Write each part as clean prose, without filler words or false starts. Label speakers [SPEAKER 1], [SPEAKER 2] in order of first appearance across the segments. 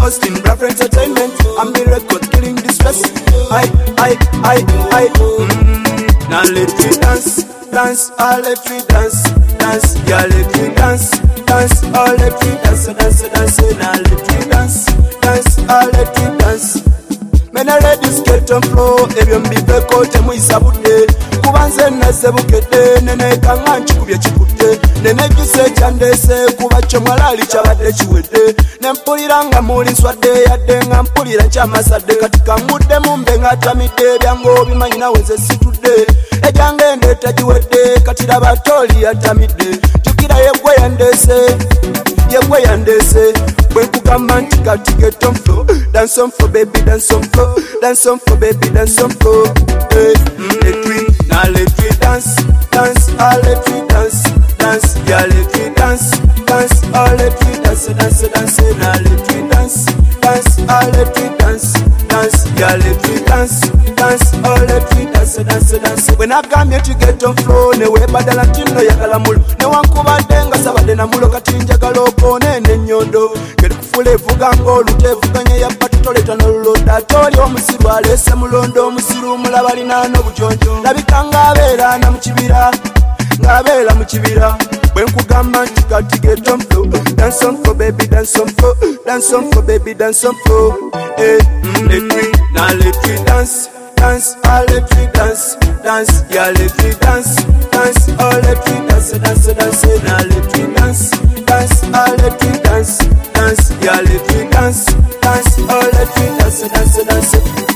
[SPEAKER 1] host in Bravo Entertainment. I'm the record killing the stress. Now let me dance, dance, all let me dance, dance, yeah, let me dance, dance, all let me dance, dance, dance, now let me dance, dance, all let me dance. Men are ready to get on floor, every mbibbe kote muisabude. Kubanze nase bukete, nene kanganchi kubye chikute. Nene jise chandese, kubacho mwalali chabade chiwede. Nempulira nga muli swade, yade nga mpulira nchama sade. Katika mude mumbe nga tamide, byango bimanyina weze situde. Ejange ndeta jiwede, katira batoli ya tamide. Jukira yegwe yandese, yegwe yandese. When kugamba nti kati get on floor. Dance on for baby, dance on floor. Dance on for baby, dance on floor. Hey, let we, now let we dance, dance, all let we dance, dance, yeah, let we dance, dance, all let we dance, dance, dance, now let we dance, dance, all let we dance, dance, yeah, let we dance, dance, all let we dance, dance, dance. When I come here to get on floor, ne we badala tino ya kalamulo, ne wankubadde nga sabadde na mulo katinja galoko ne nyondo. Kufule vuga ngolu tevuganye ya patutoleta noloda toli omusiru alese mulondo omusiru mulabali nano bujonjo labikanga abera na mukibira ngabela mukibira bwenkugamba nti kati get on floor. Dance on for baby, dance on floor. Dance on for baby, dance on floor. Hey, let me, now let me dance, dance, all let me dance, dance, yeah, let me dance, dance, all let me dance, dance, dance, now let me dance, dance, all let me dance, dance, yeah, let me dance, dance, all let me dance, dance, dance.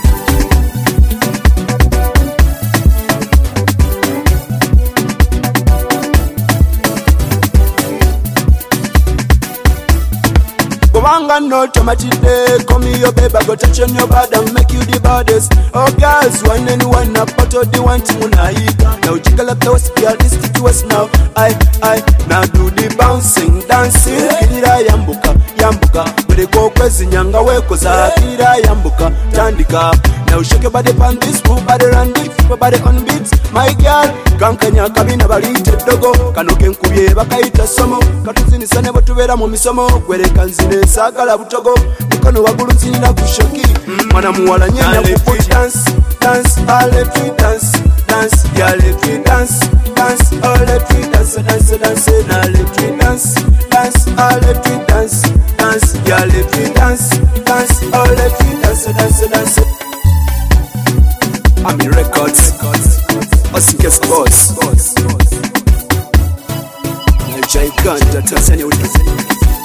[SPEAKER 1] Wanga no tomatide, call me your baby, go touch on your body and make you the baddest. Oh girls, one and one up, but all the one to Munaika. Now jiggle up the west, girl, this to us now. I, now do the bouncing, dancing. Kira yambuka, yambuka. But go crazy, nyanga weko za. Kira yambuka, tandika. Now shake your body on this, move body around it, flip your body on beats. My girl, kankanya kabina balite dogo. Kanoke nkubye bakaita somo. Katuzini sane batubera mu misomo. Gwere kanzine sagala butogo. Mukono wagulu nsinina kushoki. Mwana muwala nyenya kuputi dance, dance, all let me dance, dance, yeah, let me dance, dance, all let me dance, dance, dance, now let me dance, dance, all let me dance, dance, yeah, let me dance, dance, all let me dance, dance, dance. I'm in records, Osikes boss. Giganta Tanzania.